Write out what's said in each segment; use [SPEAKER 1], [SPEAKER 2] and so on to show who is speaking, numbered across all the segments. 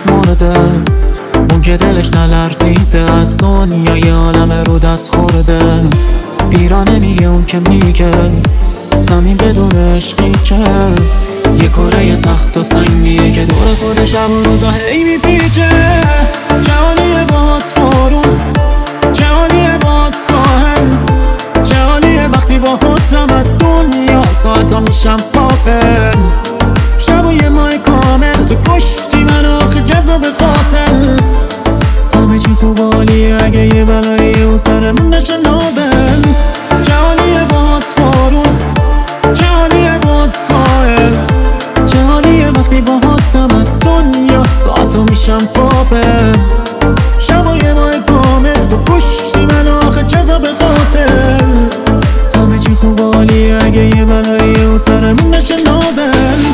[SPEAKER 1] مرده، اون که دلش نلرزیده از دنیای عالم رو دست خورده. بیرانه میگه اون که میگه زمین بدون عشقی چه، یه کره سخت و سنگیه که دور خودش شب و روزا هی میپیچه. جهانیه باد بارون، جهانیه باد ساحل، جهانیه وقتی با خودم از دنیا ساعتا میشم پاپل. شب و یه ماه کامل تو کشتی من آخه جذاب قاتل. همه چی خوب عالیه اگه یه بلایی اون سرمون نشه نازل. جهانیه باد بارون، جهانیه باد ساحل، جهانیه وقتی با خودم از دنیا ساعتا میشم پاپل. شب و یه ماه کامل تو کشتی من آخه جذاب قاتل. همه چی خوب عالیه اگه یه بلایی اون سرمون نشه نازل.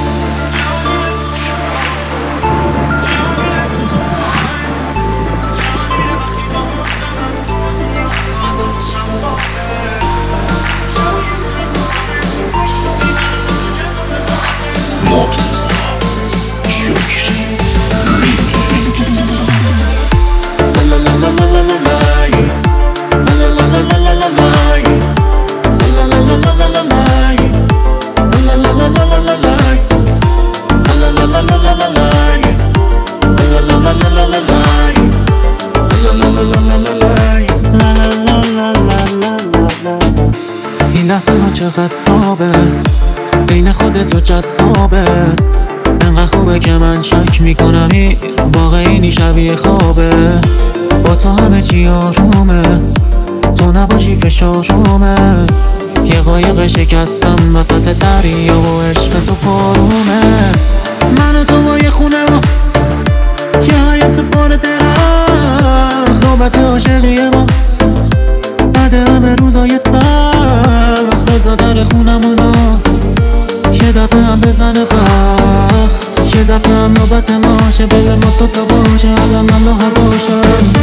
[SPEAKER 1] این لحظه ها چقدر نابه، بین خودت و جذابه. انقدر خوبه که من شک میکنم این واقعی شبیه خوابه. با تو همه چی آرومه، تو نباشی فشارومه. یه قایق شکستم وسط دریا و عشق تو پارومه. من و تو با یه خونه و یه حیات پر درخت، نوبت عاشقی ماست بعد همه روزای سخت. بزا در خونمونو یه دفعه هم بزنه بخت، یه دفعه هم نوبت ماشه بده ما تو تا باشه الان من و هواشم.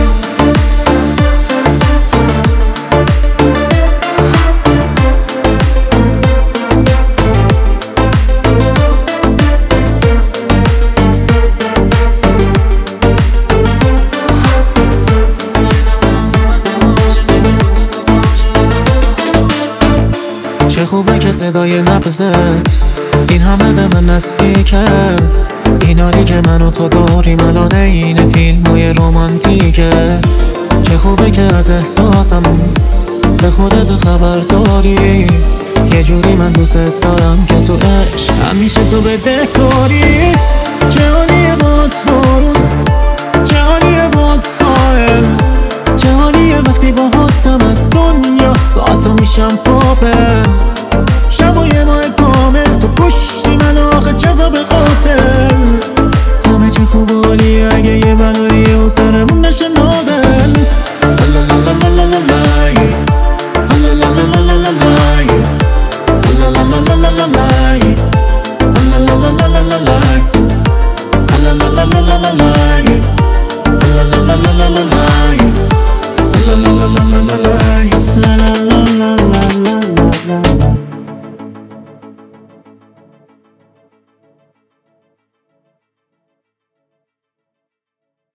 [SPEAKER 1] چه خوبه که صدای نبضت این همه به من نزدیکه. این حالی که من و تو داریم الان این فیلمای رومانتیکه. چه خوبه که از احساسم به خودت خبر داری. یه جوری من دوست دارم که تو عشق همیشه تو بدهکاری. جهانیه باد بارون، جهانیه باد ساحل، جهانیه وقتی با خودم از دنیا ساعتا میشم پاپل. شب و یه ماه